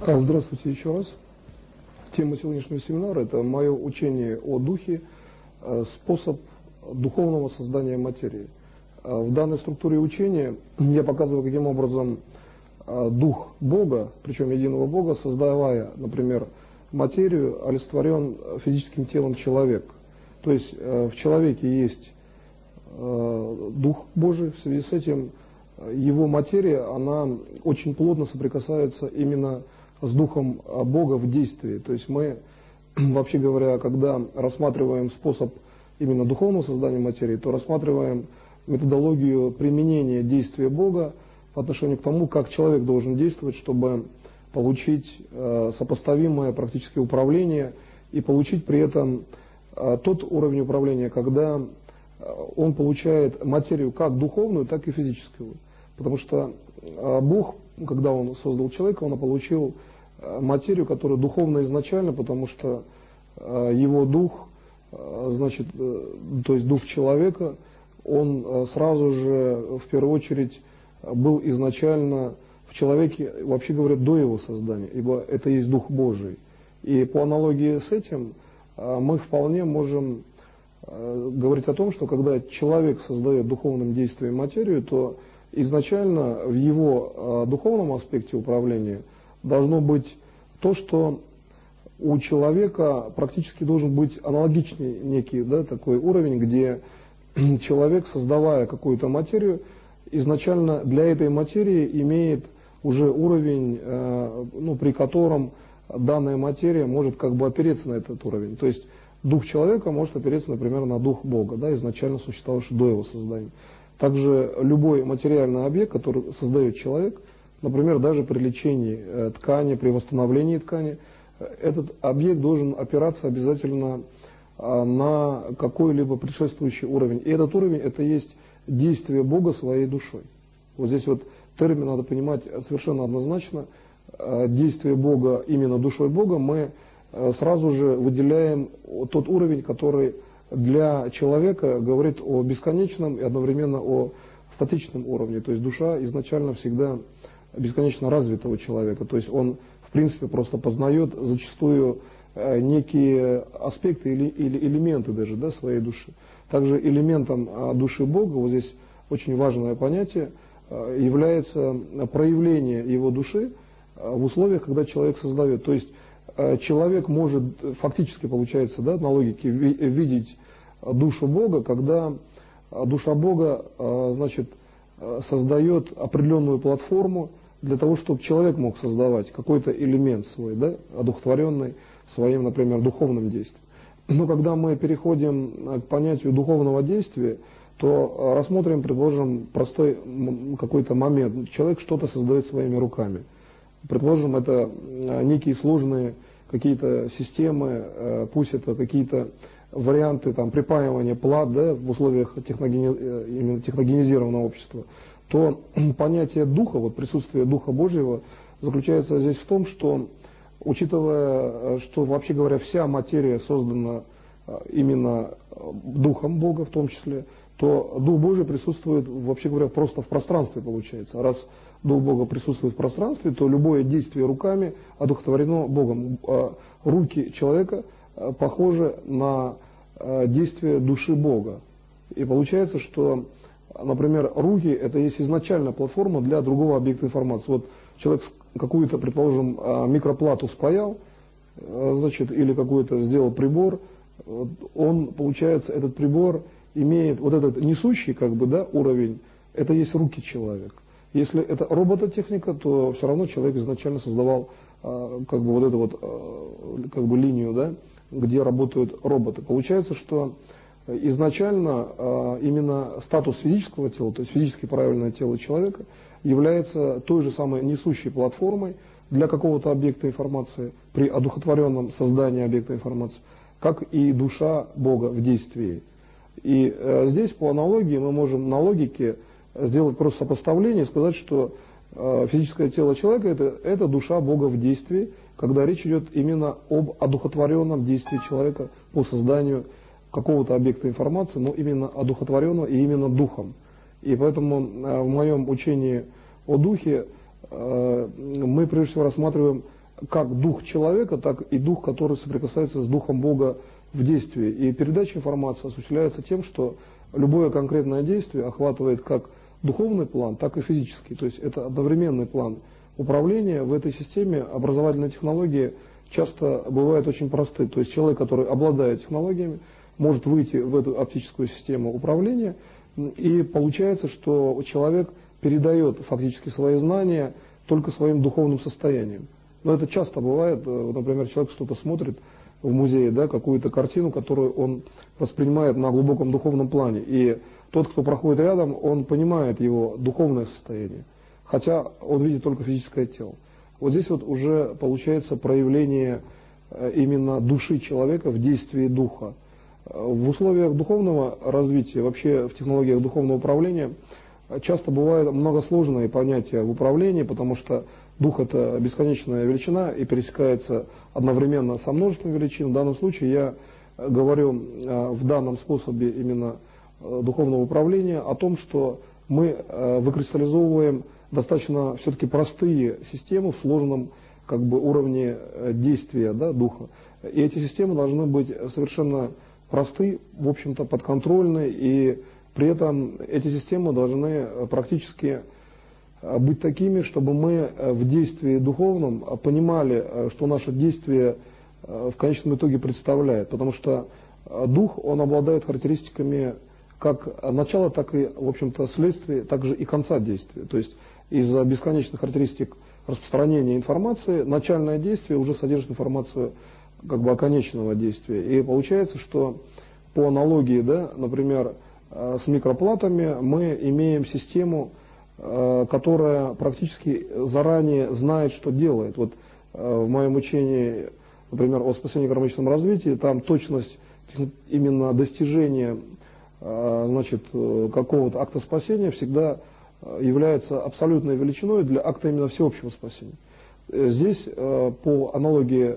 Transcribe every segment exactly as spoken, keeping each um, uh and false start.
А, Здравствуйте еще раз. Тема сегодняшнего семинара – это мое учение о духе, способ духовного создания материи. В данной структуре учения я показываю, каким образом дух Бога, причем единого Бога, создавая, например, материю, олицетворен физическим телом человек. То есть в человеке есть дух Божий, в связи с этим его материя, она очень плотно соприкасается именно с духом Бога в действии. То есть мы, вообще говоря, когда рассматриваем способ именно духовного создания материи, то рассматриваем методологию применения действия Бога по отношению к тому, как человек должен действовать, чтобы получить э, сопоставимое практическое управление и получить при этом э, тот уровень управления, когда он получает материю как духовную, так и физическую. Потому что э, Бог, когда Он создал человека, Он получил э, материю, которая духовна изначально, потому что э, его дух, э, значит, э, то есть дух человека, он э, сразу же, в первую очередь, был изначально в человеке, вообще говоря, до его создания, ибо это есть Дух Божий. И по аналогии с этим э, мы вполне можем э, говорить о том, что когда человек создает духовным действием материю, то изначально в его э, духовном аспекте управления должно быть то, что у человека практически должен быть аналогичный некий, да, такой уровень, где человек, создавая какую-то материю, изначально для этой материи имеет уже уровень, э, ну, при котором данная материя может как бы опереться на этот уровень. То есть дух человека может опереться, например, на дух Бога, да, изначально существовавший до его создания. Также любой материальный объект, который создает человек, например, даже при лечении э, ткани, при восстановлении ткани, э, этот объект должен опираться обязательно э, на какой-либо предшествующий уровень. И этот уровень – это есть действие Бога своей душой. Вот здесь вот термин надо понимать совершенно однозначно. Э, действие Бога именно душой Бога мы э, сразу же выделяем тот уровень, который для человека говорит о бесконечном и одновременно о статичном уровне. То есть душа изначально всегда бесконечно развитого человека. То есть он, в принципе, просто познает зачастую э, некие аспекты или, или элементы даже, да, своей души. Также элементом э, души Бога, вот здесь очень важное понятие, э, является проявление его души э, в условиях, когда человек создает. То есть человек может фактически, получается, да, на логике, видеть душу Бога, когда душа Бога, значит, создает определенную платформу для того, чтобы человек мог создавать какой-то элемент свой, да, одухотворенный своим, например, духовным действием. Но когда мы переходим к понятию духовного действия, то рассмотрим, предположим, простой какой-то момент. Человек что-то создает своими руками. Предположим, это некие сложные какие-то системы, пусть это какие-то варианты там, припаивания плат, да, в условиях техногени... именно техногенизированного общества, то понятие духа, вот присутствие Духа Божьего заключается здесь в том, что, учитывая, что, вообще говоря, вся материя создана именно Духом Бога в том числе, то Дух Божий присутствует, вообще говоря, просто в пространстве, получается. Раз Дух Бога присутствует в пространстве, то любое действие руками одухотворено Богом. Руки человека похожи на действие души Бога. И получается, что, например, руки – это есть изначальная платформа для другого объекта информации. Вот человек какую-то, предположим, микроплату спаял, значит, или какой-то сделал прибор, он, получается, этот прибор имеет вот этот несущий, как бы, да, уровень, это есть руки человека. Если это робототехника, то все равно человек изначально создавал э, как бы вот эту вот э, как бы линию, да, где работают роботы. Получается, что изначально э, именно статус физического тела, то есть физически правильное тело человека, является той же самой несущей платформой для какого-то объекта информации при одухотворенном создании объекта информации, как и душа Бога в действии. И э, здесь по аналогии мы можем на логике сделать просто сопоставление и сказать, что э, физическое тело человека это, это душа Бога в действии, когда речь идет именно об одухотворенном действии человека по созданию какого-то объекта информации, но именно одухотворенного и именно духом. И поэтому э, в моем учении о духе э, мы прежде всего рассматриваем как дух человека, так и дух, который соприкасается с духом Бога в действии. И передача информации осуществляется тем, что любое конкретное действие охватывает как духовный план, так и физический. То есть это одновременный план управления. В этой системе образовательные технологии часто бывают очень просты. То есть человек, который обладает технологиями, может выйти в эту оптическую систему управления, и получается, что человек передает фактически свои знания только своим духовным состоянием. Но это часто бывает. Например, человек что-то смотрит в музее, да, какую-то картину, которую он воспринимает на глубоком духовном плане. И тот, кто проходит рядом, он понимает его духовное состояние, хотя он видит только физическое тело. Вот здесь вот уже получается проявление именно души человека в действии духа. В условиях духовного развития, вообще в технологиях духовного управления, часто бывают многосложные понятия в управлении, потому что дух – это бесконечная величина и пересекается одновременно со множеством величин. В данном случае я говорю в данном способе именно духовного управления о том, что мы выкристаллизовываем достаточно все-таки простые системы в сложном как бы уровне действия, да, духа. И эти системы должны быть совершенно просты, в общем-то подконтрольны, и при этом эти системы должны практически быть такими, чтобы мы в действии духовном понимали, что наше действие в конечном итоге представляет. Потому что дух, он обладает характеристиками как начала, так и, в общем-то, следствия, также и конца действия. То есть из-за бесконечных характеристик распространения информации начальное действие уже содержит информацию как бы оконечного действия. И получается, что по аналогии, да, например, с микроплатами мы имеем систему, которая практически заранее знает, что делает. Вот в моем учении, например, о спасении кармическом развитии, там точность именно достижения, значит, какого-то акта спасения всегда является абсолютной величиной для акта именно всеобщего спасения. Здесь по аналогии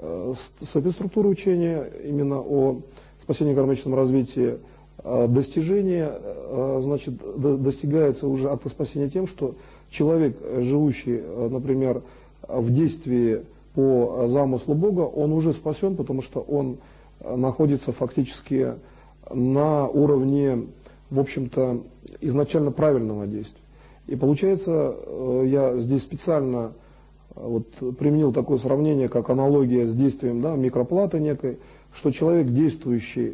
с этой структурой учения, именно о спасении кармическом развитии, достижение, значит, достигается уже акта спасения тем, что человек, живущий, например, в действии по замыслу Бога, он уже спасен, потому что он находится фактически на уровне, в общем-то, изначально правильного действия. И получается, я здесь специально вот применил такое сравнение, как аналогия с действием, да, микроплаты некой, что человек, действующий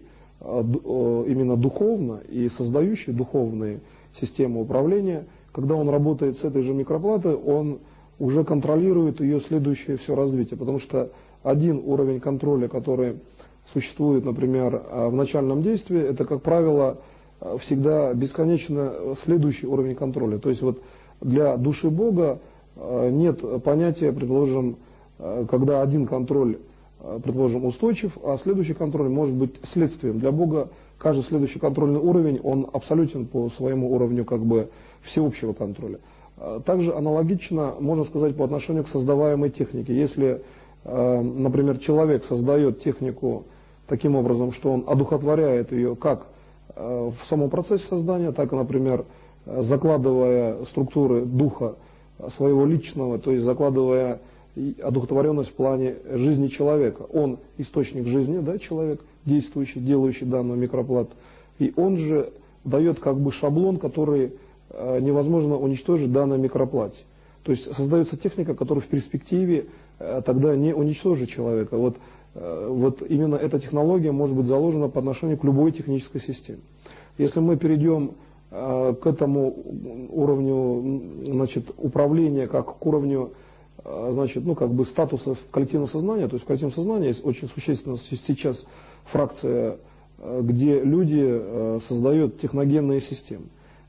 именно духовно и создающий духовные системы управления, когда он работает с этой же микроплатой, он уже контролирует ее следующее все развитие, потому что один уровень контроля, который существует, например, в начальном действии, это, как правило, всегда бесконечно следующий уровень контроля. То есть вот для души Бога нет понятия, предположим, когда один контроль, предположим, устойчив, а следующий контроль может быть следствием. Для Бога каждый следующий контрольный уровень, он абсолютен по своему уровню как бы всеобщего контроля. Также аналогично можно сказать по отношению к создаваемой технике. Если, например, человек создает технику таким образом, что он одухотворяет ее как в самом процессе создания, так и, например, закладывая структуры духа своего личного, то есть закладывая одухотворенность в плане жизни человека. Он источник жизни, да, человек, действующий, делающий данную микроплату. И он же дает как бы шаблон, который невозможно уничтожить в данной микроплате. То есть создается техника, которая в перспективе тогда не уничтожит человека. Вот, вот именно эта технология может быть заложена по отношению к любой технической системе. Если мы перейдем к этому уровню, значит, управления, как к уровню, значит, ну, как бы статусов коллективного сознания, то есть в коллективном сознании есть очень существенная сейчас фракция, где люди создают техногенные системы.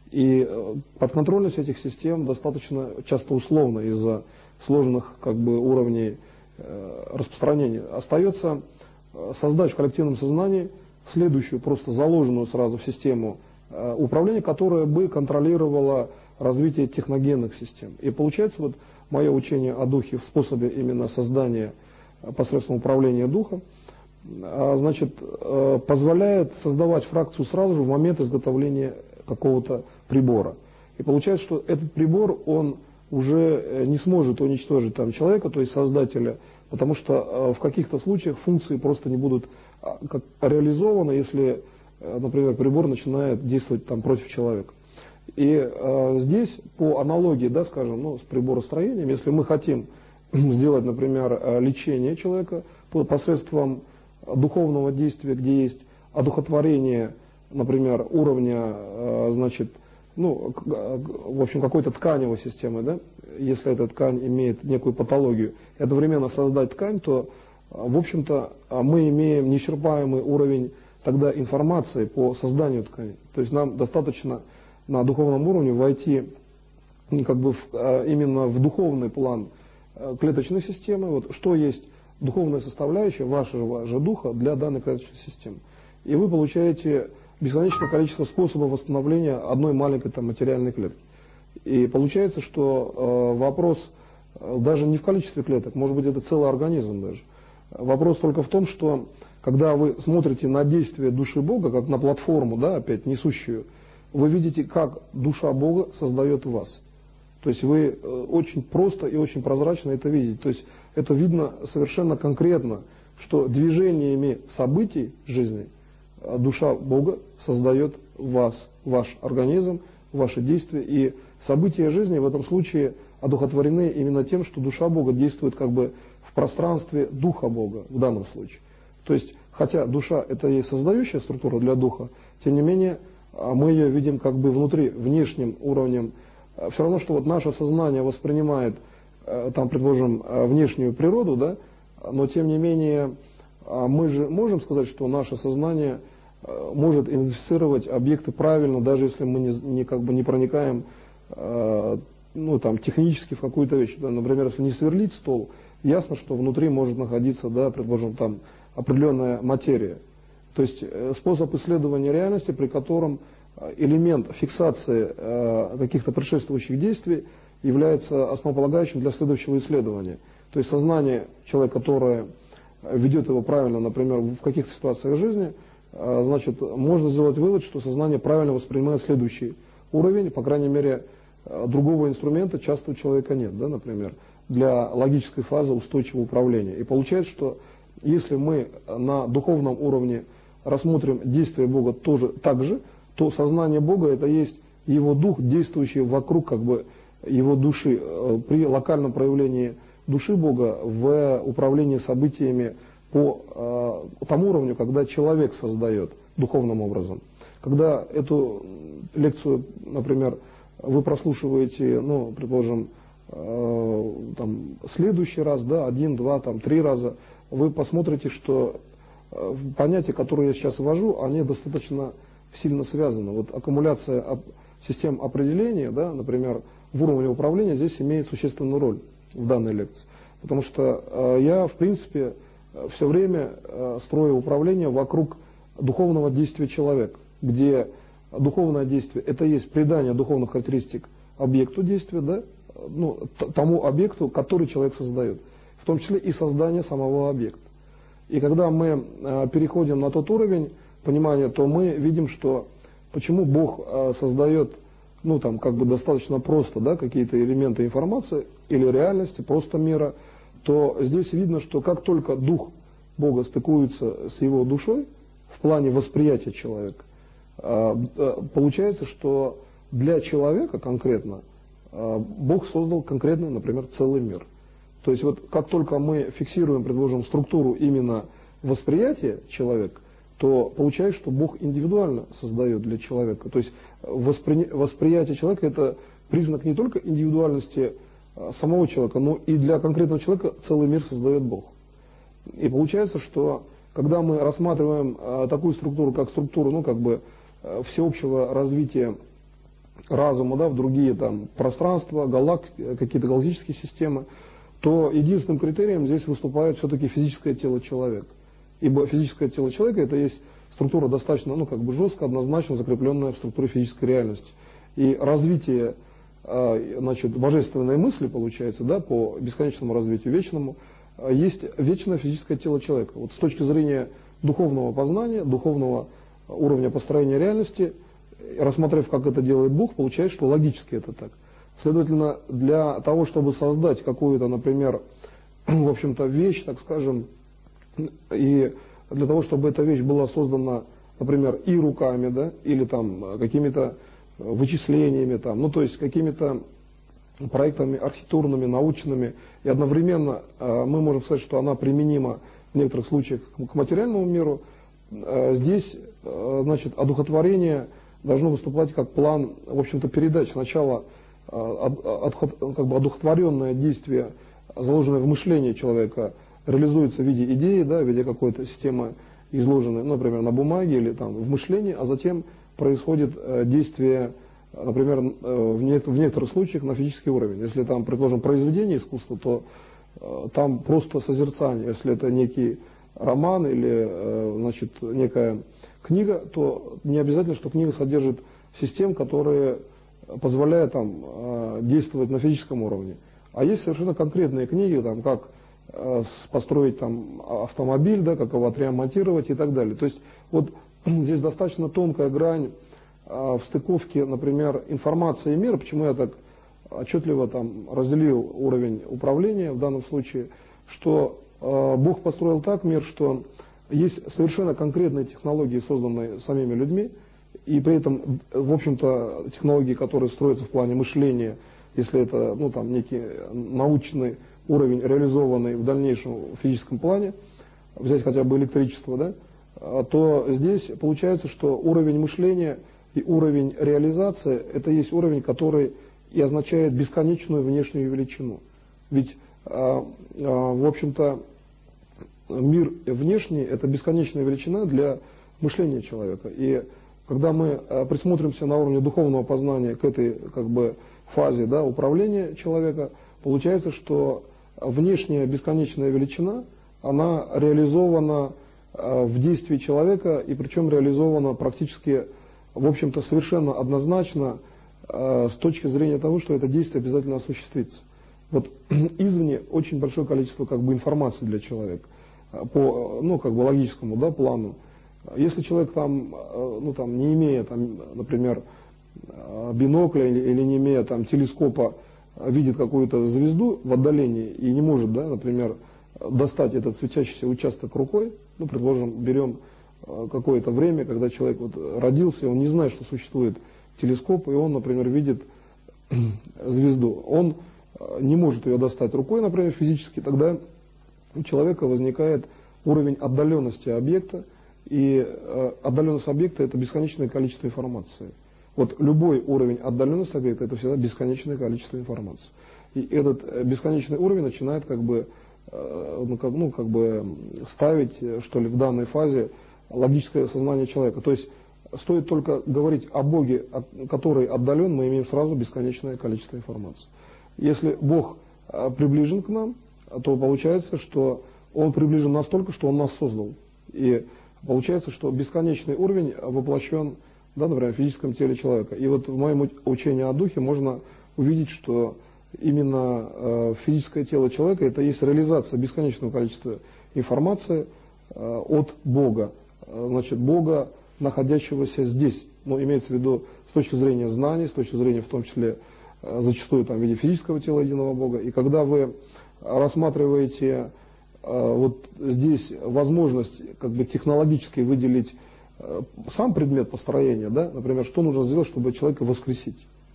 И подконтрольность этих систем достаточно часто условна из-за сложных как бы уровней распространения. Остается создать в коллективном сознании следующую, просто заложенную сразу в систему управления, которая бы контролировала развитие техногенных систем. И получается вот мое учение о духе в способе именно создания посредством управления духом, значит, позволяет создавать фракцию сразу же в момент изготовления какого-то прибора. И получается, что этот прибор, он уже не сможет уничтожить там человека, то есть создателя, потому что в каких-то случаях функции просто не будут как реализованы, если, например, прибор начинает действовать там против человека. И э, здесь по аналогии, да, скажем, ну, с приборостроением, если мы хотим сделать, например, лечение человека посредством духовного действия, где есть одухотворение, например, уровня, э, значит, ну, в общем, какой-то тканевой системы, да, если эта ткань имеет некую патологию, и одновременно создать ткань, то, в общем-то, мы имеем неисчерпаемый уровень тогда информации по созданию ткани. То есть нам достаточно на духовном уровне войти как бы в, именно в духовный план клеточной системы, вот, что есть духовная составляющая вашего же духа для данной клеточной системы. И вы получаете бесконечное количество способов восстановления одной маленькой там, материальной клетки. И получается, что э, вопрос э, даже не в количестве клеток, может быть, это целый организм даже. Вопрос только в том, что когда вы смотрите на действие души Бога, как на платформу, да, опять несущую, вы видите, как душа Бога создает вас. То есть вы э, очень просто и очень прозрачно это видите. То есть это видно совершенно конкретно, что движениями событий жизни душа Бога создает вас, ваш организм, ваши действия. И события жизни в этом случае одухотворены именно тем, что душа Бога действует как бы в пространстве Духа Бога в данном случае. То есть, хотя душа это и создающая структура для Духа, тем не менее мы ее видим как бы внутри, внешним уровнем. Все равно, что вот наше сознание воспринимает, там, предположим, внешнюю природу, да, но тем не менее мы же можем сказать, что наше сознание может идентифицировать объекты правильно, даже если мы не, не, как бы не проникаем ну, там, технически в какую-то вещь. Да, например, если не сверлить стол, ясно, что внутри может находиться, да, предположим, там определенная материя. То есть способ исследования реальности, при котором элемент фиксации э, каких-то предшествующих действий является основополагающим для следующего исследования. То есть сознание человека, которое ведет его правильно, например, в каких-то ситуациях жизни, э, значит, можно сделать вывод, что сознание правильно воспринимает следующий уровень, по крайней мере, э, другого инструмента часто у человека нет, да, например, для логической фазы устойчивого управления. И получается, что если мы на духовном уровне рассмотрим действие Бога тоже так же, то сознание Бога это есть его дух, действующий вокруг как бы его души, при локальном проявлении души Бога в управлении событиями по э, тому уровню, когда человек создает духовным образом. Когда эту лекцию, например, вы прослушиваете, ну, предположим, э, там, следующий раз, да, один, два, там, три раза, вы посмотрите, что э, понятия, которые я сейчас ввожу, они достаточно сильно связаны. Вот аккумуляция систем определения, да, например, в уровне управления здесь имеет существенную роль в данной лекции. Потому что э, я, в принципе, все время э, строю управление вокруг духовного действия человека, где духовное действие это есть придание духовных характеристик объекту действия, да, ну, тому объекту, который человек создает, в том числе и создание самого объекта. И когда мы э, переходим на тот уровень понимания, то мы видим, что почему Бог э, создает, ну там как бы достаточно просто, да, какие-то элементы информации или реальности, просто мира, то здесь видно, что как только дух Бога стыкуется с его душой в плане восприятия человека, э, э, получается, что для человека конкретно э, Бог создал конкретный, например, целый мир. То есть вот как только мы фиксируем, предложим структуру именно восприятия человека, то получается, что Бог индивидуально создает для человека. То есть воспри... восприятие человека это признак не только индивидуальности самого человека, но и для конкретного человека целый мир создает Бог. И получается, что когда мы рассматриваем а, такую структуру, как структуру, ну как бы а, всеобщего развития разума, да, в другие там пространства, галак... какие-то галактические системы, то единственным критерием здесь выступает все-таки физическое тело человека. Ибо физическое тело человека это есть структура достаточно, ну как бы жестко, однозначно закрепленная в структуре физической реальности. И развитие, э, значит, божественной мысли получается, да, по бесконечному развитию вечному, э, есть вечное физическое тело человека. Вот с точки зрения духовного познания, духовного уровня построения реальности, рассмотрев, как это делает Бог, получается, что логически это так. Следовательно, для того, чтобы создать какую-то, например, в общем-то, вещь, так скажем, и для того, чтобы эта вещь была создана, например, и руками, да, или там какими-то вычислениями, там, ну, то есть какими-то проектами архитектурными, научными, и одновременно э, мы можем сказать, что она применима в некоторых случаях к материальному миру, э, здесь, э, значит, одухотворение должно выступать как план, в общем-то, передач. Сначала э, от, от, как бы одухотворенное действие, заложенное в мышлении человека, реализуется в виде идеи, да, в виде какой-то системы, изложенной, ну, например, на бумаге или там в мышлении, а затем происходит э, действие, например, э, в, не, в некоторых случаях на физический уровень. Если там, предположим, произведение искусства, то э, там просто созерцание. Если это некий роман или э, значит, некая книга, то не обязательно, что книга содержит систем, которые позволяют там, э, действовать на физическом уровне. А есть совершенно конкретные книги, там, как построить там автомобиль, да, как его отремонтировать и так далее. То есть вот здесь достаточно тонкая грань а, в стыковке, например, информации и мира. Почему я так отчетливо там разделил уровень управления в данном случае, что а, Бог построил так мир, что есть совершенно конкретные технологии, созданные самими людьми, и при этом, в общем-то, технологии, которые строятся в плане мышления, если это, ну, там, некий научный уровень, реализованный в дальнейшем в физическом плане, взять хотя бы электричество, да, то здесь получается, что уровень мышления и уровень реализации – это есть уровень, который и означает бесконечную внешнюю величину. Ведь, в общем-то, мир внешний – это бесконечная величина для мышления человека. И когда мы присмотримся на уровне духовного познания к этой, как бы, фазе, да, управления человека, получается, что внешняя бесконечная величина, она реализована э, в действии человека, и причем реализована практически, в общем-то, совершенно однозначно э, с точки зрения того, что это действие обязательно осуществится. Вот извне очень большое количество, как бы, информации для человека по, ну, как бы, логическому, да, плану. Если человек там, э, ну, там, не имея, там, например, бинокля или, или не имея там телескопа, видит какую-то звезду в отдалении и не может, да, например, достать этот светящийся участок рукой, ну, предположим, берем какое-то время, когда человек вот родился, и он не знает, что существует телескоп, и он, например, видит звезду. Он не может ее достать рукой, например, физически, тогда у человека возникает уровень отдаленности объекта, и отдаленность объекта – это бесконечное количество информации. Вот любой уровень отдаленности объекта – это всегда бесконечное количество информации. И этот бесконечный уровень начинает, как бы, ну, как, ну, как бы ставить, что ли, в данной фазе логическое сознание человека. То есть стоит только говорить о Боге, который отдален, мы имеем сразу бесконечное количество информации. Если Бог приближен к нам, то получается, что Он приближен настолько, что Он нас создал. И получается, что бесконечный уровень воплощен, да, например, в физическом теле человека. И вот в моем учении о духе можно увидеть, что именно э, физическое тело человека – это есть реализация бесконечного количества информации э, от Бога. Значит, Бога, находящегося здесь. Ну, имеется в виду с точки зрения знаний, с точки зрения в том числе э, зачастую там, в виде физического тела единого Бога. И когда вы рассматриваете э, вот здесь возможность, как бы, технологически выделить сам предмет построения, да, например, что нужно сделать, чтобы человека воскресить.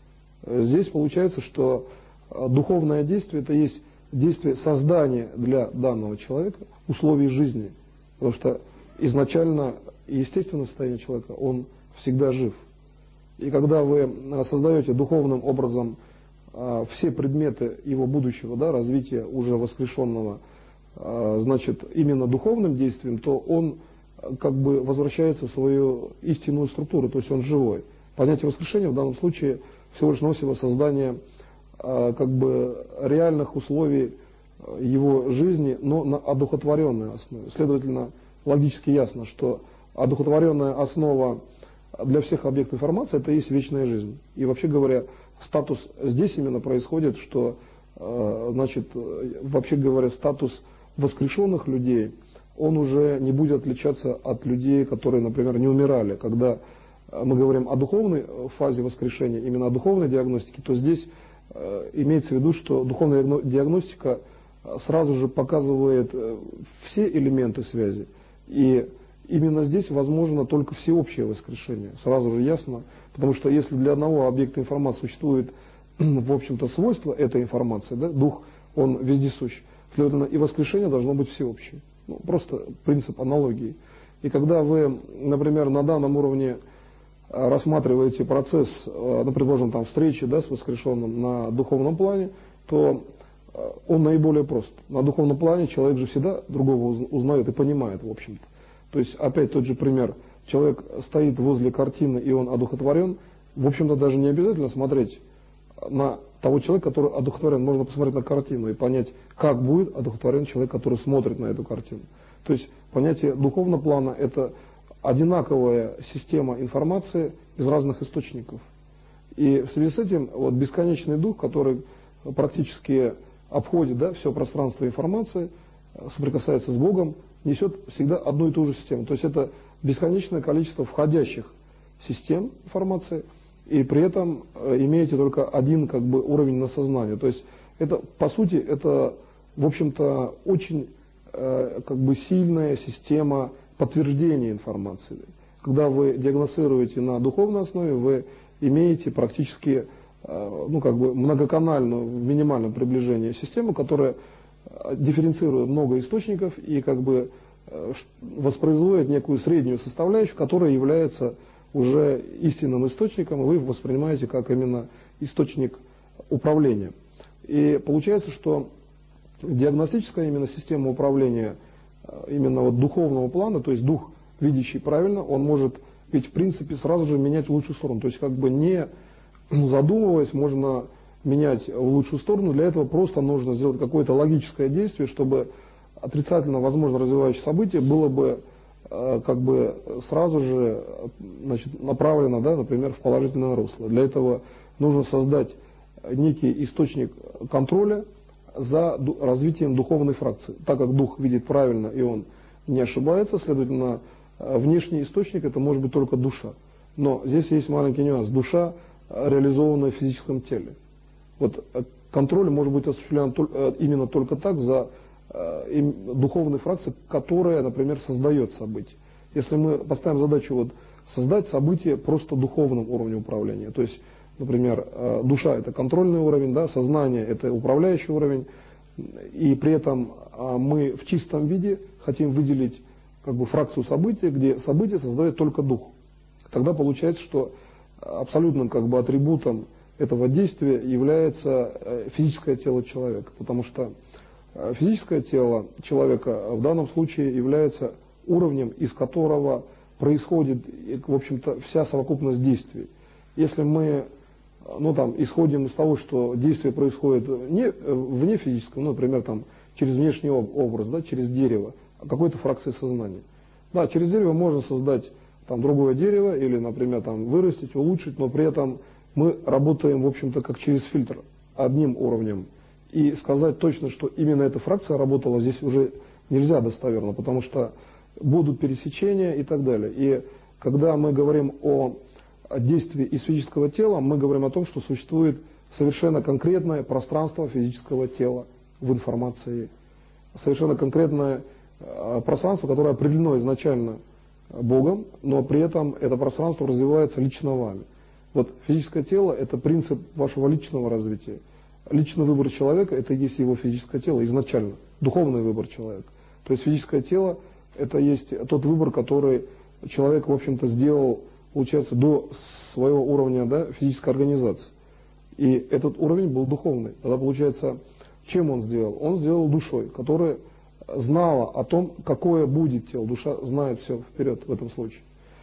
Здесь получается, что духовное действие – это есть действие создания для данного человека условий жизни. Потому что изначально естественное состояние человека, он всегда жив. И когда вы создаете духовным образом все предметы его будущего, да, развития уже воскрешенного, значит, именно духовным действием, то он, как бы, возвращается в свою истинную структуру, то есть он живой. Понятие воскрешения в данном случае всего лишь носило создание, как бы, реальных условий его жизни, но на одухотворенной основе. Следовательно, логически ясно, что одухотворенная основа для всех объектов информации – это и есть вечная жизнь. И вообще говоря, статус здесь именно происходит, что, значит, вообще говоря, статус воскрешенных людей, он уже не будет отличаться от людей, которые, например, не умирали. Когда мы говорим о духовной фазе воскрешения, именно о духовной диагностике, то здесь имеется в виду, что духовная диагностика сразу же показывает все элементы связи, и именно здесь возможно только всеобщее воскрешение, сразу же ясно, потому что если для одного объекта информации существует, в общем-то, свойство этой информации, да, дух, он вездесущ, следовательно, и воскрешение должно быть всеобщее. Ну, просто принцип аналогии. И когда вы, например, на данном уровне рассматриваете процесс, ну, предположим, там, встречи, да, с воскрешенным на духовном плане, то он наиболее прост. На духовном плане человек же всегда другого узнает и понимает, в общем-то. То есть, опять тот же пример. Человек стоит возле картины, и он одухотворен. В общем-то, даже не обязательно смотреть на того человека, который одухотворен. Можно посмотреть на картину и понять, как будет одухотворен человек, который смотрит на эту картину. То есть, понятие духовного плана – это одинаковая система информации из разных источников. И в связи с этим вот бесконечный дух, который практически обходит, да, все пространство информации, соприкасается с Богом, несет всегда одну и ту же систему. То есть это бесконечное количество входящих систем информации, и при этом имеете только один, как бы, уровень на сознание. То есть это, по сути, это, в общем-то, очень э, как бы сильная система подтверждения информации. Когда вы диагностируете на духовной основе, вы имеете практически э, ну, как бы многоканальную, в минимальном приближении систему, которая дифференцирует много источников и как бы воспроизводит некую среднюю составляющую, которая является уже истинным источником, и вы воспринимаете как именно источник управления. И получается, что диагностическая именно система управления именно вот духовного плана, то есть дух, видящий правильно, он может ведь в принципе сразу же менять в лучшую сторону. То есть как бы не задумываясь, можно менять в лучшую сторону. Для этого просто нужно сделать какое-то логическое действие, чтобы отрицательно возможно развивающее событие было бы э, как бы сразу же, значит, направлено, да, например, в положительное русло. Для этого нужно создать некий источник контроля за развитием духовной фракции. Так как дух видит правильно и он не ошибается, следовательно, внешний источник это может быть только душа. Но здесь есть маленький нюанс. Душа реализована в физическом теле. Вот контроль может быть осуществлен именно только так за духовной фракцией, которая, например, создает событие. Если мы поставим задачу вот создать событие просто духовным уровнем управления, то есть, например, душа это контрольный уровень, да, сознание это управляющий уровень, и при этом мы в чистом виде хотим выделить как бы фракцию события, где событие создает только дух. Тогда получается, что абсолютным как бы атрибутом этого действия является физическое тело человека, потому что физическое тело человека в данном случае является уровнем, из которого происходит, в общем-то, вся совокупность действий. Если мы, ну, там, исходим из того, что действие происходит не вне физического, ну, например, там, через внешний образ, да, через дерево, какой-то фракции сознания. Да, через дерево можно создать там другое дерево или, например, там, вырастить, улучшить, но при этом мы работаем, в общем-то, как через фильтр, одним уровнем. И сказать точно, что именно эта фракция работала, здесь уже нельзя достоверно, потому что будут пересечения и так далее. И когда мы говорим о действии из физического тела, мы говорим о том, что существует совершенно конкретное пространство физического тела в информации. Совершенно конкретное пространство, которое определено изначально Богом, но при этом это пространство развивается лично вами. Вот физическое тело – это принцип вашего личного развития. Личный выбор человека – это и есть его физическое тело изначально, духовный выбор человека. То есть физическое тело – это есть тот выбор, который человек, в общем-то, сделал, получается, до своего уровня, да, физической организации. И этот уровень был духовный. Тогда, получается, чем он сделал? Он сделал душой, которая знала о том, какое будет тело. Душа знает все вперед в этом случае.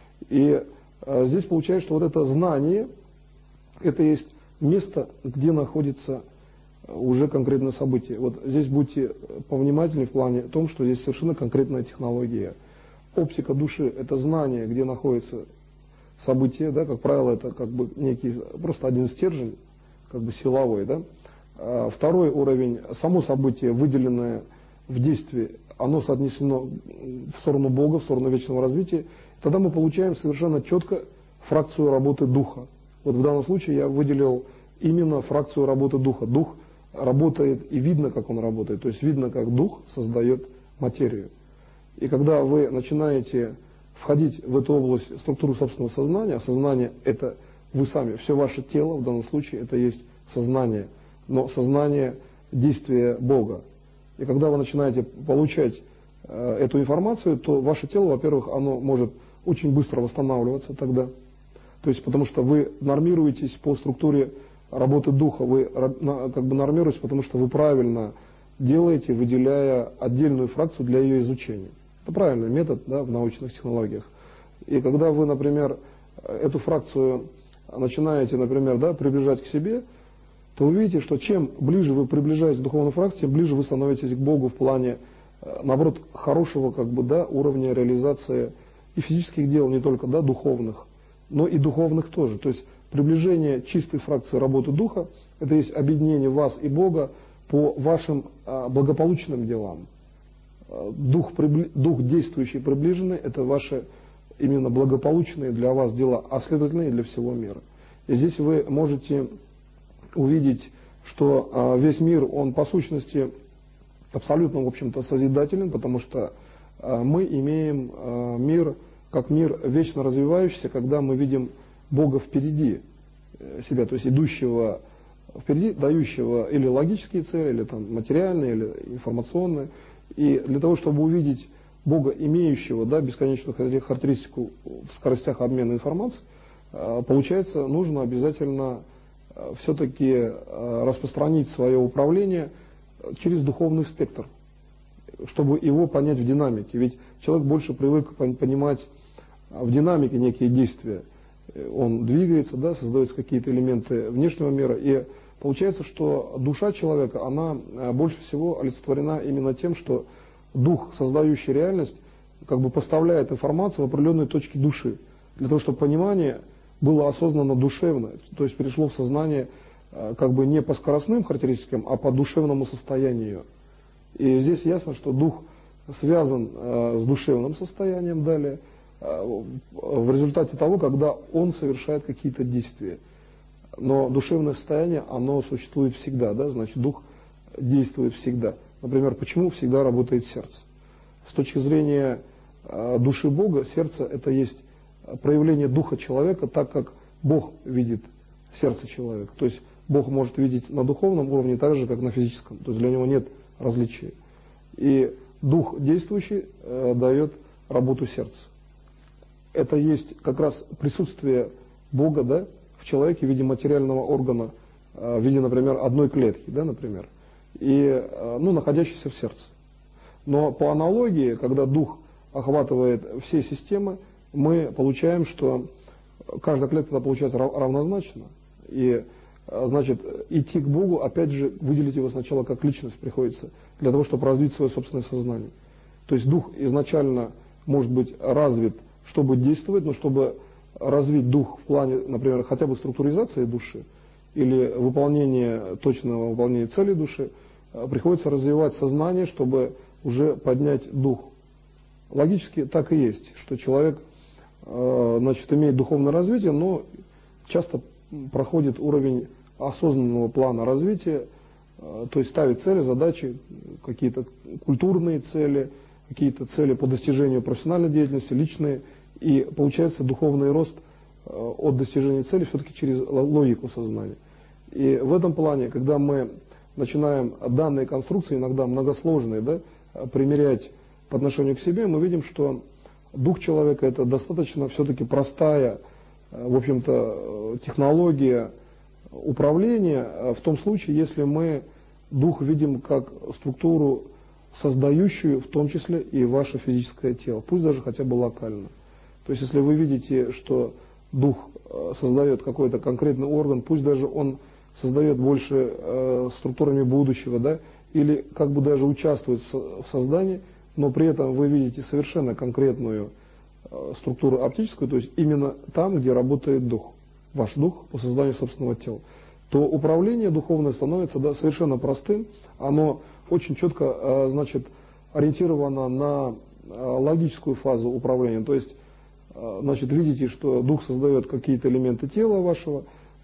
И а, здесь получается, что вот это знание – это есть место, где находится уже конкретное событие. Вот здесь будьте повнимательнее в плане том, что здесь совершенно конкретная технология. Оптика души – это знание, где находится событие, да, как правило, это как бы некий просто один стержень, как бы силовой, да. А второй уровень – само событие, выделенное в действии, оно соотнесено в сторону Бога, в сторону вечного развития. Тогда мы получаем совершенно четко фракцию работы духа. Вот в данном случае я выделил именно фракцию работы духа. Дух работает и видно, как он работает. То есть видно, как дух создает материю. И когда вы начинаете входить в эту область структуры собственного сознания, сознание – это вы сами, все ваше тело в данном случае – это есть сознание, но сознание действия Бога. И когда вы начинаете получать э, эту информацию, то ваше тело, во-первых, оно может очень быстро восстанавливаться тогда. То есть потому что вы нормируетесь по структуре работы духа, вы как бы нормируетесь, потому что вы правильно делаете, выделяя отдельную фракцию для ее изучения. Это правильный метод, да, в научных технологиях. И когда вы, например, эту фракцию начинаете, например, да, приближать к себе, то вы видите, что чем ближе вы приближаетесь к духовной фракции, тем ближе вы становитесь к Богу в плане, наоборот, хорошего как бы, да, уровня реализации и физических дел, не только да, духовных, но и духовных тоже. То есть приближение чистой фракции работы духа – это есть объединение вас и Бога по вашим а, благополучным делам. Дух, дух действующий и приближенный – это ваши именно благополучные для вас дела, а следовательно и для всего мира. И здесь вы можете увидеть, что а, весь мир, он по сущности абсолютно, в общем-то, созидателен, потому что а, мы имеем а, мир как мир вечно развивающийся, когда мы видим Бога впереди себя, то есть идущего впереди, дающего или логические цели, или там, материальные, или информационные. И для того, чтобы увидеть Бога, имеющего да, бесконечную характеристику в скоростях обмена информацией, получается, нужно обязательно все-таки распространить свое управление через духовный спектр, чтобы его понять в динамике. Ведь человек больше привык понимать в динамике некие действия. Он двигается, да, создаются какие-то элементы внешнего мира. И получается, что душа человека, она больше всего олицетворена именно тем, что дух, создающий реальность, как бы поставляет информацию в определенные точки души. Для того, чтобы понимание было осознанно душевное, то есть перешло в сознание как бы не по скоростным характеристикам, а по душевному состоянию. И здесь ясно, что дух связан э, с душевным состоянием далее, э, в результате того, когда он совершает какие-то действия. Но душевное состояние, оно существует всегда, да, значит, дух действует всегда. Например, почему всегда работает сердце? С точки зрения э, души Бога, сердце – это есть проявление духа человека, так как Бог видит сердце человека. То есть Бог может видеть на духовном уровне так же, как на физическом. То есть для него нет различия. И дух действующий э, дает работу сердца. Это есть как раз присутствие Бога, да, в человеке в виде материального органа, э, в виде, например, одной клетки, да, например, и, э, ну, находящейся в сердце. Но по аналогии, когда дух охватывает все системы, мы получаем, что каждая клетка получается равнозначна. И значит, идти к Богу, опять же, выделить его сначала как личность приходится, для того, чтобы развить свое собственное сознание. То есть дух изначально может быть развит, чтобы действовать, но чтобы развить дух в плане, например, хотя бы структуризации души или выполнения, точного выполнения целей души, приходится развивать сознание, чтобы уже поднять дух. Логически так и есть, что человек, значит, имеет духовное развитие, но часто проходит уровень осознанного плана развития, то есть ставит цели, задачи, какие-то культурные цели, какие-то цели по достижению профессиональной деятельности, личные, и получается духовный рост от достижения цели все-таки через логику сознания. И в этом плане, когда мы начинаем данные конструкции, иногда многосложные, да, примерять по отношению к себе, мы видим, что дух человека – это достаточно все-таки простая, в общем-то, технология управления, в том случае, если мы дух видим как структуру, создающую в том числе и ваше физическое тело, пусть даже хотя бы локально. То есть, если вы видите, что дух создает какой-то конкретный орган, пусть даже он создает больше э, структурами будущего, да, или как бы даже участвует в, в создании, но при этом вы видите совершенно конкретную э, структуру оптическую, то есть именно там, где работает дух, ваш дух по созданию собственного тела, то управление духовное становится, да, совершенно простым, оно очень четко э, значит, ориентировано на э, логическую фазу управления, то есть э, значит, видите, что дух создает какие-то элементы тела вашего,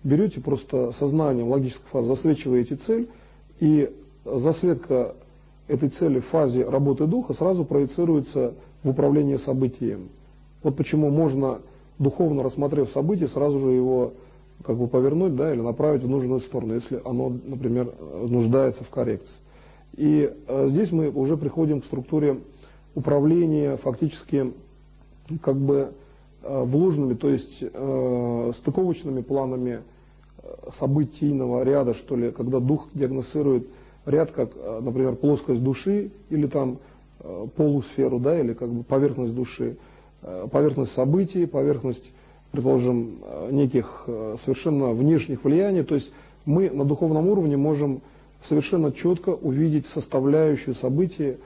берете просто сознанием логической фазы, засвечиваете цель, и засветка этой цели в фазе работы духа сразу проецируется в управление событием. Вот почему можно, духовно рассмотрев событие, сразу же его как бы повернуть, да, или направить в нужную сторону, если оно, например, нуждается в коррекции. И э, здесь мы уже приходим к структуре управления фактически как бы э, вложенными, то есть э, стыковочными планами событийного ряда, что ли, когда дух диагностирует ряд, как, например, плоскость души или там э, полусферу, да, или как бы поверхность души, э, поверхность событий, поверхность, предположим, неких э, совершенно внешних влияний. То есть мы на духовном уровне можем совершенно четко увидеть составляющую событий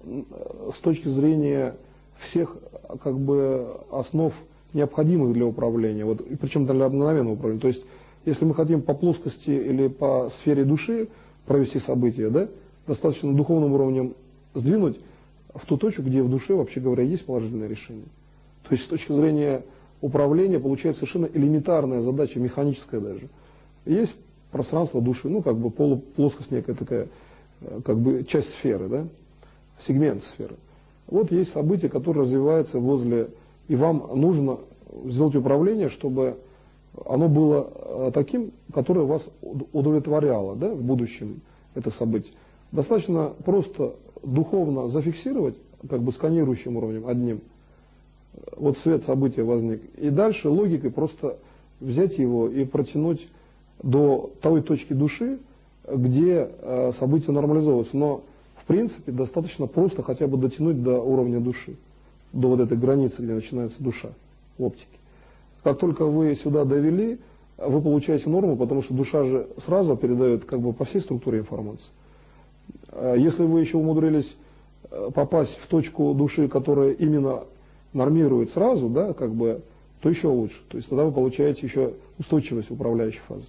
с точки зрения всех как бы основ, необходимых для управления, вот, и причем для мгновенного управления. То есть, если мы хотим по плоскости или по сфере души провести события, да, достаточно духовным уровнем сдвинуть в ту точку, где в душе, вообще говоря, есть положительное решение. То есть, с точки зрения управления получается совершенно элементарная задача, механическая даже. Есть пространство души, ну, как бы полуплоскость некая такая, как бы часть сферы, да, сегмент сферы. Вот есть событие, которое развивается возле, и вам нужно сделать управление, чтобы оно было таким, которое вас удовлетворяло, да, в будущем, это событие. Достаточно просто духовно зафиксировать, как бы сканирующим уровнем одним, вот свет события возник, и дальше логикой просто взять его и протянуть до той точки души, где э, событие нормализовывается. Но, в принципе, достаточно просто хотя бы дотянуть до уровня души, до вот этой границы, где начинается душа в оптике. Как только вы сюда довели, вы получаете норму, потому что душа же сразу передает как бы по всей структуре информации. Если вы еще умудрились попасть в точку души, которая именно нормирует сразу, да, как бы, то еще лучше. То есть тогда вы получаете еще устойчивость управляющей фазы.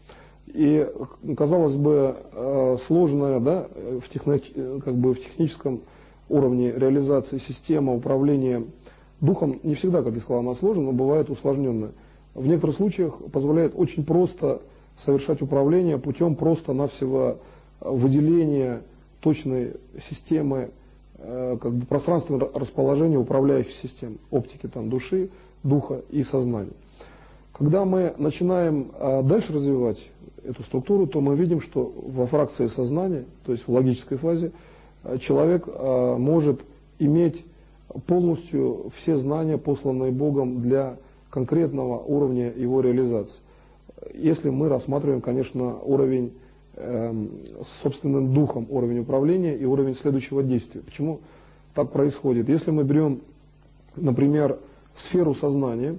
И, казалось бы, сложная, да, в, техно, как бы в техническом уровне реализации система управления духом не всегда, как я сказал, она сложная, но бывает усложненная. В некоторых случаях позволяет очень просто совершать управление путем просто-навсего выделения точной системы, как бы пространственного расположения управляющих систем, оптики там, души, духа и сознания. Когда мы начинаем дальше развивать эту структуру, то мы видим, что во фракции сознания, то есть в логической фазе, человек может иметь полностью все знания, посланные Богом для конкретного уровня его реализации. Если мы рассматриваем, конечно, уровень э, собственным духом, уровень управления и уровень следующего действия. Почему так происходит? Если мы берем, например, сферу сознания,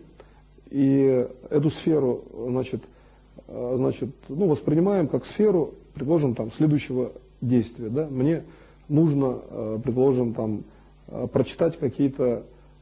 и эту сферу, значит, э, значит, ну, воспринимаем как сферу, предположим, там, следующего действия. Да? Мне нужно, э, предположим, там, прочитать какие-то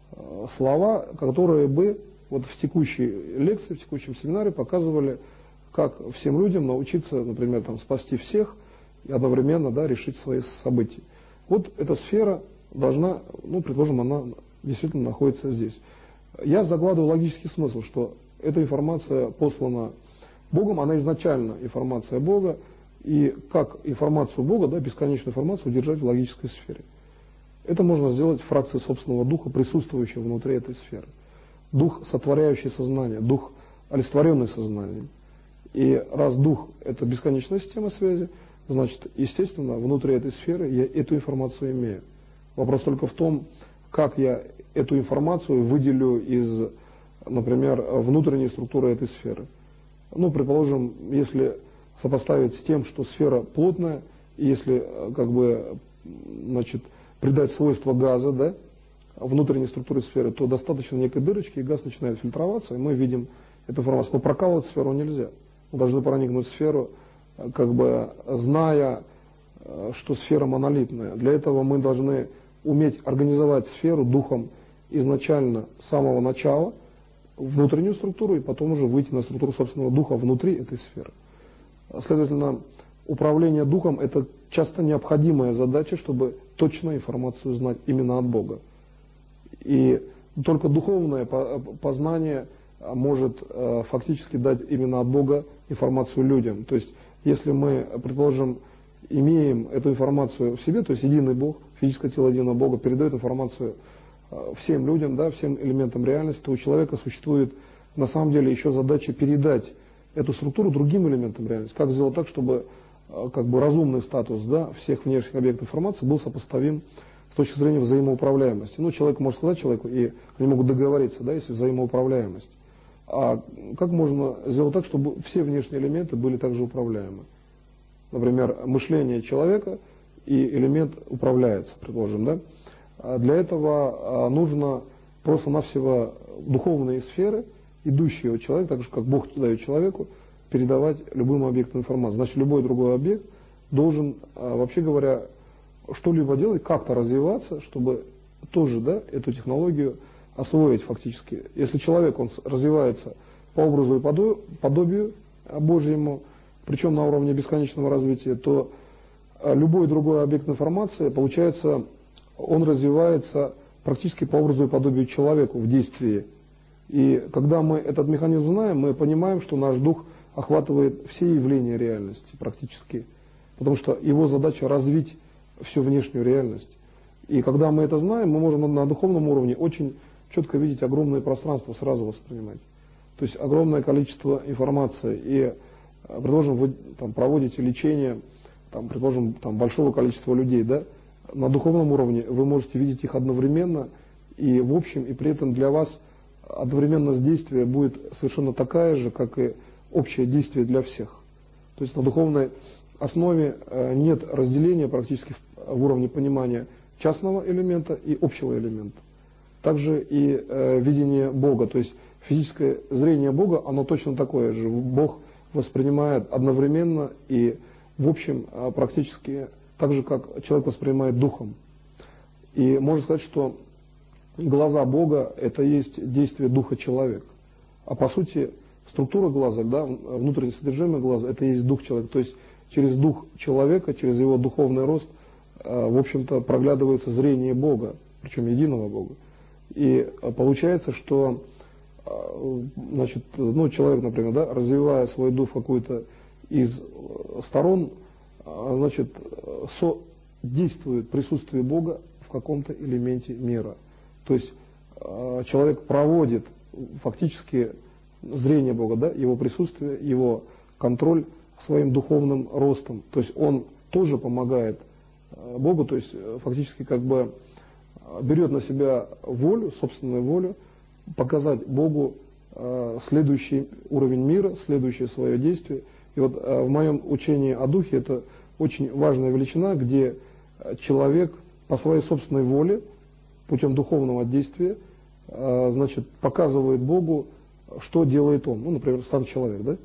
слова, которые бы вот в текущей лекции, в текущем семинаре показывали, как всем людям научиться, например, там, спасти всех и одновременно, да, решить свои события. Вот эта сфера должна, ну, предположим, она действительно находится здесь. Я закладываю логический смысл, что эта информация послана Богом, она изначально информация Бога, и как информацию Бога, да, бесконечную информацию удержать в логической сфере. Это можно сделать в фракции собственного духа, присутствующего внутри этой сферы. Дух, сотворяющий сознание, дух, олицетворенный сознанием. И раз дух – это бесконечная система связи, значит, естественно, внутри этой сферы я эту информацию имею. Вопрос только в том, как я эту информацию выделю из, например, внутренней структуры этой сферы. Ну, предположим, если сопоставить с тем, что сфера плотная, и если, как бы, значит, придать свойства газа, да, внутренней структуре сферы, то достаточно некой дырочки, и газ начинает фильтроваться, и мы видим эту информацию. Но прокалывать сферу нельзя. Мы должны проникнуть в сферу, как бы зная, что сфера монолитная. Для этого мы должны уметь организовать сферу духом изначально, с самого начала, внутреннюю структуру, и потом уже выйти на структуру собственного духа внутри этой сферы. Следовательно, управление духом – это часто необходимая задача, чтобы точно информацию знать именно от Бога. И только духовное познание может э, фактически дать именно от Бога информацию людям. То есть, если мы, предположим, имеем эту информацию в себе, то есть единый Бог, физическое тело единого Бога передает информацию э, всем людям, да, всем элементам реальности, то у человека существует на самом деле еще задача передать эту структуру другим элементам реальности. Как сделать так, чтобы э, как бы разумный статус, да, всех внешних объектов информации был сопоставим с точки зрения взаимоуправляемости. Ну, человек может сказать человеку, и они могут договориться, да, если взаимоуправляемость. А как можно сделать так, чтобы все внешние элементы были также управляемы? Например, мышление человека и элемент управляется, предположим, да? А для этого нужно просто-навсего духовные сферы, идущие от человека, так же как Бог дает человеку, передавать любым объектам информации. Значит, любой другой объект должен, вообще говоря, что-либо делать, как-то развиваться, чтобы тоже, да, эту технологию освоить фактически. Если человек, он развивается по образу и подобию Божьему, причем на уровне бесконечного развития, то любой другой объект информации, получается, он развивается практически по образу и подобию человеку в действии. И когда мы этот механизм знаем, мы понимаем, что наш дух охватывает все явления реальности практически. Потому что его задача развить всю внешнюю реальность. И когда мы это знаем, мы можем на духовном уровне очень четко видеть огромное пространство, сразу воспринимать. То есть огромное количество информации. И, предположим, вы там, проводите лечение, там, предположим, там, большого количества людей, да? На духовном уровне вы можете видеть их одновременно, и в общем, и при этом для вас одновременность действия будет совершенно такая же, как и общее действие для всех. То есть на духовной основе нет разделения практически в уровне понимания частного элемента и общего элемента. Также и э, видение Бога, то есть физическое зрение Бога, оно точно такое же. Бог воспринимает одновременно и в общем практически так же, как человек воспринимает духом. И можно сказать, что глаза Бога – это есть действие духа человека. А по сути структура глаза, да, внутреннее содержимое глаза – это есть дух человека. То есть через дух человека, через его духовный рост, э, в общем-то, проглядывается зрение Бога, причем единого Бога. И получается, что значит, ну, человек, например, да, развивая свой дух в какую-то из сторон, значит, со, действует присутствие Бога в каком-то элементе мира. То есть человек проводит фактически зрение Бога, да, его присутствие, его контроль своим духовным ростом. То есть он тоже помогает Богу, то есть фактически как бы берет на себя волю, собственную волю, показать Богу э, следующий уровень мира, следующее свое действие. И вот э, в моем учении о Духе это очень важная величина, где человек по своей собственной воле, путем духовного действия, э, значит, показывает Богу, что делает он. Ну, например, сам человек, да?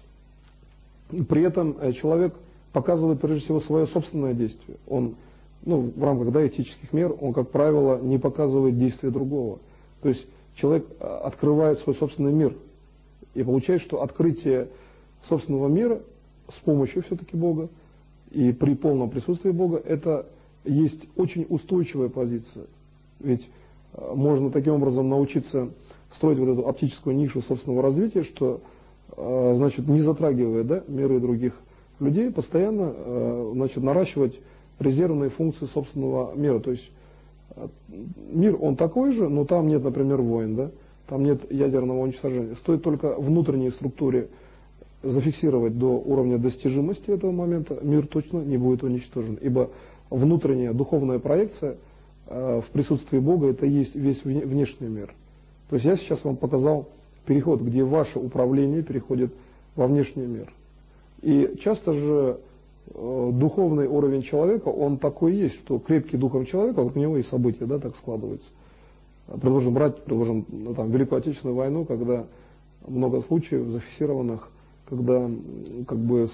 И при этом э, человек показывает прежде всего свое собственное действие. Он, ну, в рамках, да, этических мер, он, как правило, не показывает действия другого. То есть человек открывает свой собственный мир. И получается, что открытие собственного мира с помощью все-таки Бога и при полном присутствии Бога, это есть очень устойчивая позиция. Ведь можно таким образом научиться строить вот эту оптическую нишу собственного развития, что, значит, не затрагивая, да, миры других людей, постоянно, значит, наращивать резервные функции собственного мира. То есть мир, он такой же, но там нет, например, войн, да? Там нет ядерного уничтожения. Стоит только внутренней структуре зафиксировать до уровня достижимости этого момента, мир точно не будет уничтожен. Ибо внутренняя духовная проекция э, в присутствии Бога, это и есть весь внешний мир. То есть я сейчас вам показал переход, где ваше управление переходит во внешний мир. И часто же духовный уровень человека, он такой есть, что крепкий духом человека, вокруг него и события, да, так складываются. Предложим брать, предложим, ну, там, Великую Отечественную войну, когда много случаев зафиксированных, когда как бы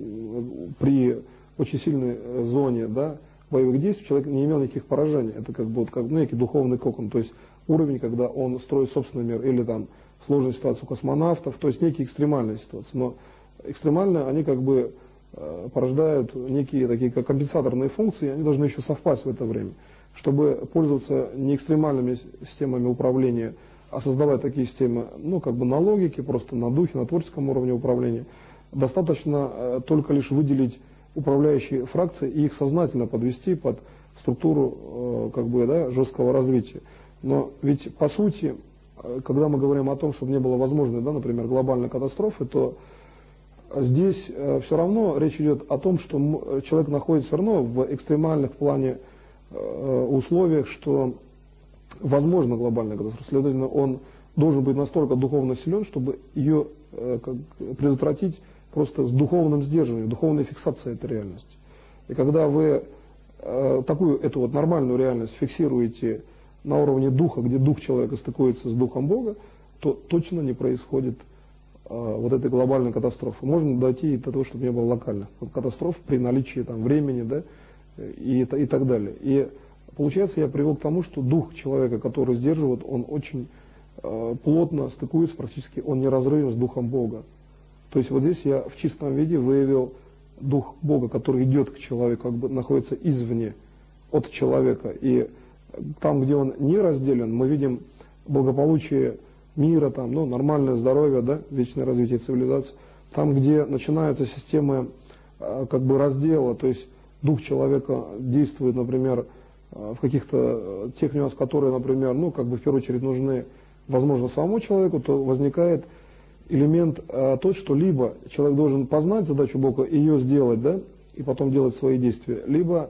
при очень сильной зоне, да, боевых действий человек не имел никаких поражений. Это как бы вот, как, ну, некий духовный кокон, то есть уровень, когда он строит собственный мир, или там сложная ситуация у космонавтов, то есть некие экстремальные ситуации. Но экстремальные, они как бы порождают некие такие как компенсаторные функции, они должны еще совпасть в это время, чтобы пользоваться не экстремальными системами управления а создавая такие системы, ну, как бы на логике, просто на духе, на творческом уровне управления, достаточно э, только лишь выделить управляющие фракции и их сознательно подвести под структуру э, как бы, да, жесткого развития. Но ведь по сути, э, когда мы говорим о том, чтобы не было возможной, да, например, глобальной катастрофы, то здесь э, все равно речь идет о том, что м- человек находится все равно в экстремальных в плане э, условиях, что возможно глобальная катастрофа. Следовательно, он должен быть настолько духовно силен, чтобы ее э, как, предотвратить просто с духовным сдерживанием, духовной фиксацией этой реальности. И когда вы э, такую эту вот нормальную реальность фиксируете на уровне духа, где дух человека стыкуется с духом Бога, то точно не происходит э, вот этой глобальной катастрофы. Можно дойти до того, чтобы не было локальных катастроф при наличии там, времени, да, и, и так далее. И получается, я привел к тому, что дух человека, который сдерживает, он очень э, плотно стыкуется, практически он неразрывен с духом Бога. То есть вот здесь я в чистом виде выявил дух Бога, который идет к человеку, как бы находится извне от человека. И там, где он не разделен, мы видим благополучие мира, там, ну, нормальное здоровье, да, вечное развитие цивилизации. Там, где начинаются системы э, как бы раздела, то есть дух человека действует, например, в каких-то тех нюансах, которые, например, ну, как бы в первую очередь нужны, возможно, самому человеку, то возникает элемент а, тот, что либо человек должен познать задачу Бога и ее сделать, да, и потом делать свои действия, либо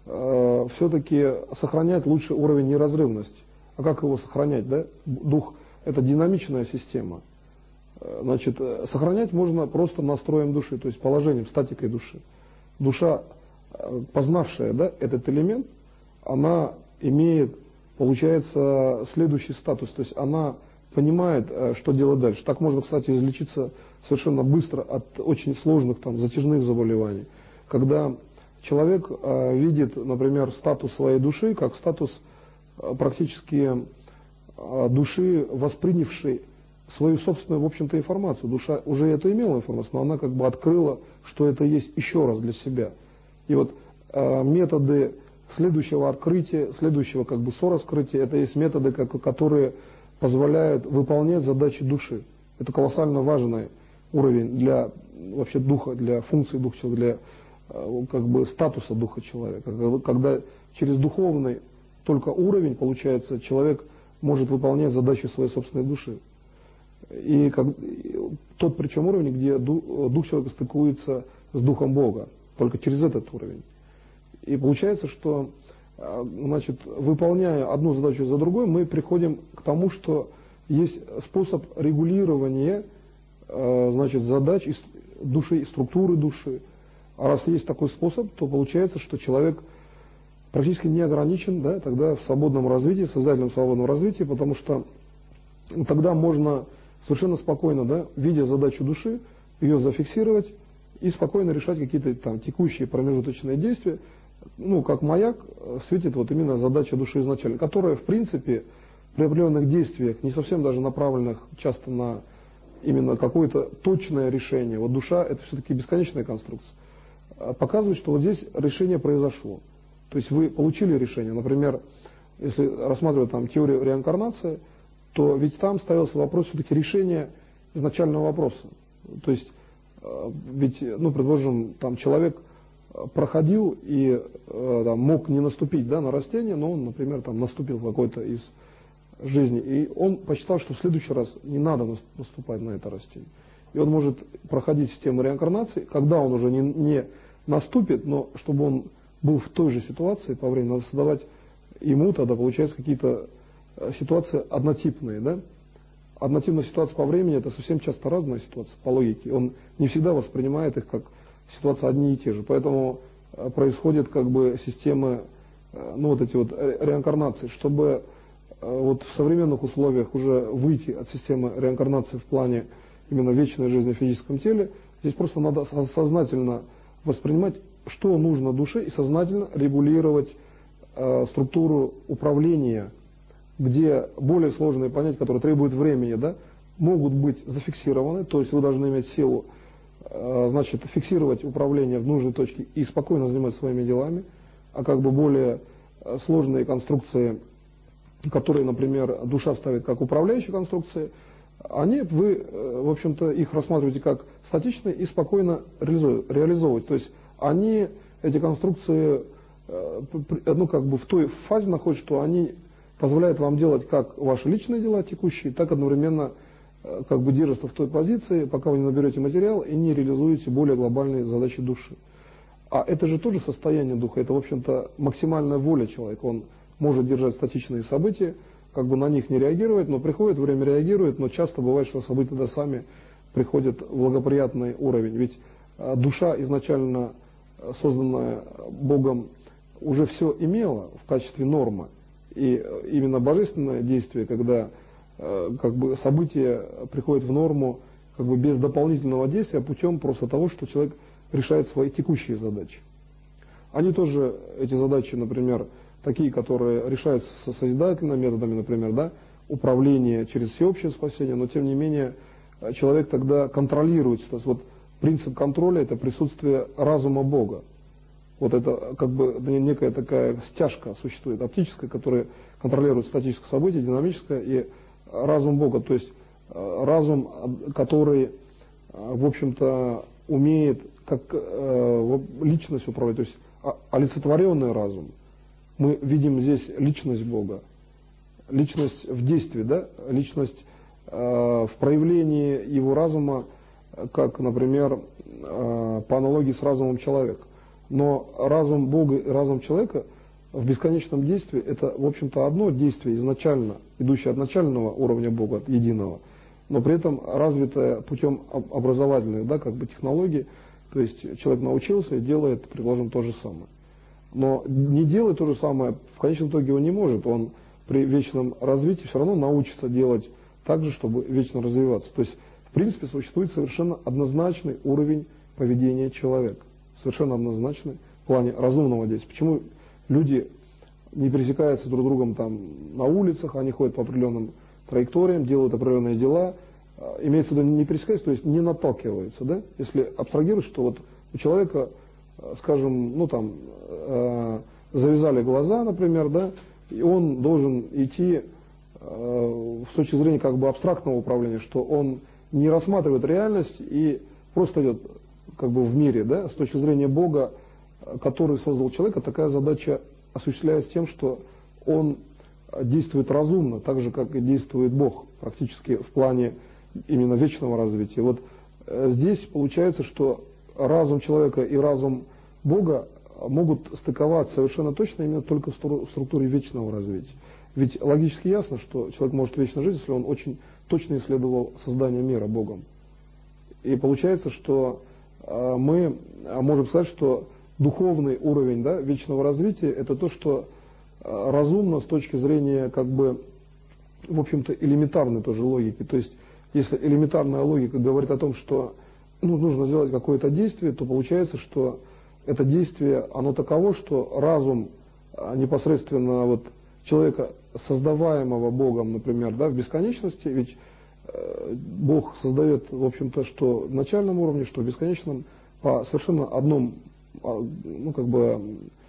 а, все-таки сохранять лучший уровень неразрывности. А как его сохранять, да? Дух – это динамичная система. Значит, сохранять можно просто настроем души, то есть положением, статикой души. Душа, познавшая, да, этот элемент, она имеет, получается, следующий статус, то есть она понимает, что делать дальше. Так можно, кстати, излечиться совершенно быстро от очень сложных, там, затяжных заболеваний. Когда человек э, видит, например, статус своей души как статус э, практически э, души, воспринявшей свою собственную, в общем-то, информацию. Душа уже это имела информацию, но она как бы открыла, что это есть еще раз для себя. И вот э, методы следующего открытия, следующего как бы сораскрытия, это есть методы, как, которые позволяют выполнять задачи души. Это колоссально важный уровень для вообще духа, для функции духа человека, для как бы статуса духа человека. Когда через духовный только уровень, получается, человек может выполнять задачи своей собственной души. И как, тот причем уровень, где дух, дух человека стыкуется с духом Бога, только через этот уровень. И получается, что, значит, выполняя одну задачу за другой, мы приходим к тому, что есть способ регулирования, значит, задач души, структуры души. А раз есть такой способ, то получается, что человек практически не ограничен, да, тогда в свободном развитии, сознательном свободном развитии, потому что тогда можно совершенно спокойно, да, видя задачу души, ее зафиксировать и спокойно решать какие-то там текущие промежуточные действия. Ну, как маяк светит вот именно задача души изначально, которая, в принципе, при определенных действиях, не совсем даже направленных часто на именно какое-то точное решение, вот душа – это все-таки бесконечная конструкция, показывает, что вот здесь решение произошло. То есть вы получили решение. Например, если рассматривать там теорию реинкарнации, то ведь там ставился вопрос все-таки решения изначального вопроса. То есть, ведь, ну, предположим, там человек проходил и э, там, мог не наступить, да, на растение, но он, например, там, наступил в какой-то из жизни. И он посчитал, что в следующий раз не надо наступать на это растение. И он может проходить систему реинкарнации, когда он уже не, не наступит, но чтобы он был в той же ситуации по времени, надо создавать ему тогда, получается, какие-то ситуации однотипные, да? Однотипная ситуация по времени – это совсем часто разная ситуация по логике. Он не всегда воспринимает их как ситуации одни и те же. Поэтому происходят как бы системы, ну вот эти вот реинкарнации. Чтобы вот в современных условиях уже выйти от системы реинкарнации в плане именно вечной жизни в физическом теле, здесь просто надо сознательно воспринимать, что нужно душе, и сознательно регулировать э, структуру управления, где более сложные понятия, которые требуют времени, да, могут быть зафиксированы, то есть вы должны иметь силу, э, значит, фиксировать управление в нужной точке и спокойно заниматься своими делами, а как бы более сложные конструкции которые, например, душа ставит как управляющие конструкции, они, вы, в общем-то, их рассматриваете как статичные и спокойно реализовывать. То есть они, эти конструкции, ну, как бы в той фазе находятся, что они позволяют вам делать как ваши личные дела текущие, так одновременно как бы держатся в той позиции, пока вы не наберете материал и не реализуете более глобальные задачи души. А это же тоже состояние духа, это, в общем-то, максимальная воля человека. Он может держать статичные события, как бы на них не реагировать, но приходит время, реагирует, но часто бывает, что события да сами приходят в благоприятный уровень. Ведь душа, изначально созданная Богом, уже все имела в качестве нормы. И именно божественное действие, когда как бы события приходят в норму как бы без дополнительного действия, путем просто того, что человек решает свои текущие задачи. Они тоже, эти задачи, например, такие, которые решаются созидательными методами, например, да, управление через всеобщее спасение, но тем не менее человек тогда контролирует. То есть вот принцип контроля – это присутствие разума Бога. Вот это как бы некая такая стяжка существует, оптическая, которая контролирует статическое событие, динамическое, и разум Бога, то есть разум, который, в общем-то, умеет как э, личность управлять, то есть олицетворенный разум. Мы видим здесь личность Бога, личность в действии, да, личность э, в проявлении его разума, как, например, э, по аналогии с разумом человека. Но разум Бога и разум человека в бесконечном действии это, в общем-то, одно действие изначально, идущее от начального уровня Бога, от единого, но при этом развитое путем образовательных, да, как бы технологий. То есть человек научился и делает, предположим, то же самое. Но не делать то же самое в конечном итоге он не может. Он при вечном развитии все равно научится делать так же, чтобы вечно развиваться. То есть, в принципе, существует совершенно однозначный уровень поведения человека. Совершенно однозначный в плане разумного действия. Почему люди не пересекаются друг с другом там на улицах, они ходят по определенным траекториям, делают определенные дела, имеется в виду не пересекаются, то есть не наталкиваются, да? Если абстрагировать, что вот у человека, скажем, ну там, э, завязали глаза, например, да, и он должен идти э, с точки зрения как бы абстрактного управления, что он не рассматривает реальность и просто идет как бы в мире, да, с точки зрения Бога, который создал человека, такая задача осуществляется тем, что он действует разумно, так же, как и действует Бог, практически в плане именно вечного развития. Вот здесь получается, что разум человека и разум Бога могут стыковаться совершенно точно именно только в структуре вечного развития. Ведь логически ясно, что человек может вечно жить, если он очень точно исследовал создание мира Богом. И получается, что мы можем сказать, что духовный уровень, да, вечного развития – это то, что разумно с точки зрения как бы, в общем-то, элементарной тоже логики. То есть, если элементарная логика говорит о том, что ну, нужно сделать какое-то действие, то получается, что это действие, оно таково, что разум непосредственно вот человека, создаваемого Богом, например, да, в бесконечности, ведь э, Бог создает, в общем-то, что в начальном уровне, что в бесконечном, по совершенно одном, ну, как бы,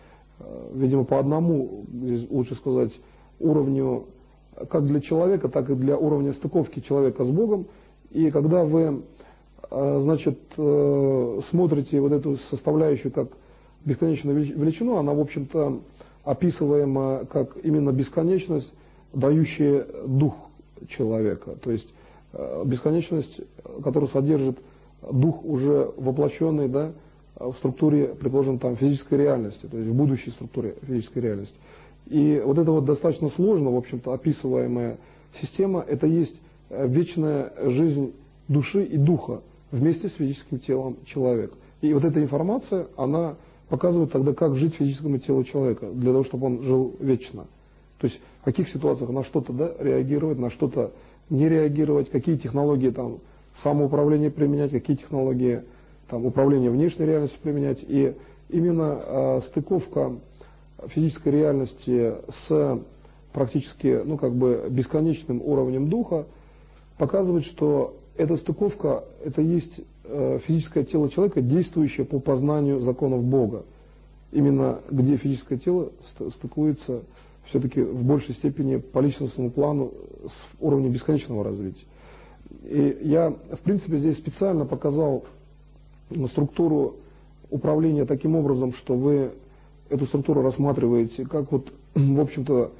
э, видимо, по одному, здесь лучше сказать, уровню, как для человека, так и для уровня стыковки человека с Богом. И когда вы, э, значит, э, смотрите вот эту составляющую как бесконечную величину, она, в общем-то, описываема как именно бесконечность, дающая дух человека. То есть э, бесконечность, которая содержит дух уже воплощенный, да, в структуре, предположим, там, физической реальности, то есть в будущей структуре физической реальности. И вот эта вот достаточно сложно, в общем-то, описываемая система, это есть вечная жизнь души и духа вместе с физическим телом человека. И вот эта информация, она показывает тогда, как жить физическому телу человека, для того, чтобы он жил вечно. То есть в каких ситуациях на что-то, да, реагировать, на что-то не реагировать, какие технологии там самоуправления применять, какие технологии там управления внешней реальностью применять. И именно э, стыковка физической реальности с практически, ну, как бы бесконечным уровнем духа показывает, что эта стыковка, это есть э, физическое тело человека, действующее по познанию законов Бога. Именно где физическое тело стыкуется все-таки в большей степени по личностному плану с уровня бесконечного развития. И я, в принципе, здесь специально показал структуру управления таким образом, что вы эту структуру рассматриваете как вот, в общем-то,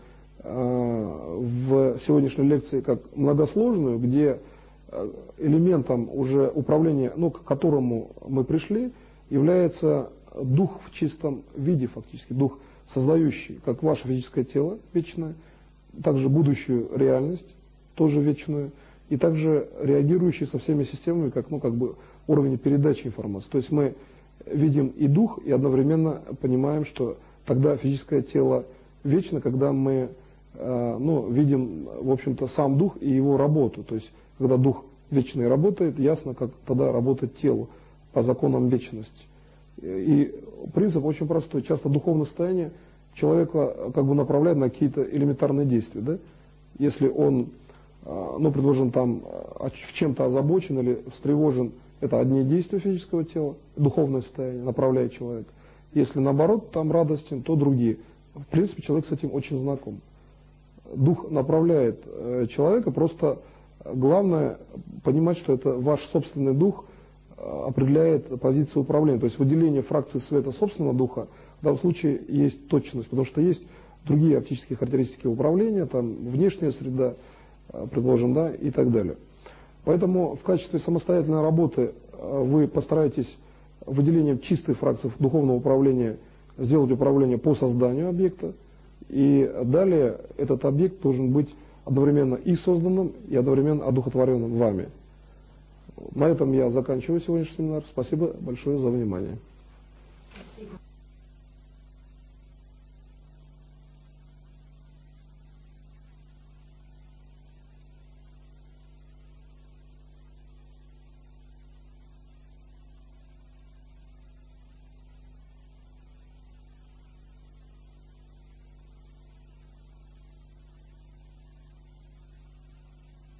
в сегодняшней лекции как многосложную, где элементом уже управления, ну, к которому мы пришли, является дух в чистом виде фактически, дух создающий, как ваше физическое тело вечное, также будущую реальность, тоже вечную, и также реагирующий со всеми системами, как, ну, как бы уровень передачи информации. То есть мы видим и дух, и одновременно понимаем, что тогда физическое тело вечно, когда мы э, ну, видим, в общем-то, сам дух и его работу. То есть, когда дух вечный работает, ясно, как тогда работает тело по законам вечности. И принцип очень простой. Часто духовное состояние человека как бы направляет на какие-то элементарные действия. Да? Если он, ну, предложим, там, в чем-то озабочен или встревожен, это одни действия физического тела, духовное состояние направляет человека. Если наоборот, там радостен, то другие. В принципе, человек с этим очень знаком. Дух направляет человека, просто главное понимать, что это ваш собственный дух определяет позицию управления. То есть выделение фракции света собственного духа в данном случае есть точность, потому что есть другие оптические характеристики управления, там внешняя среда, предложим, да, и так далее. Поэтому в качестве самостоятельной работы вы постараетесь выделением чистой фракции духовного управления сделать управление по созданию объекта, и далее этот объект должен быть одновременно и созданным, и одновременно одухотворенным вами. На этом я заканчиваю сегодняшний семинар. Спасибо большое за внимание. Спасибо.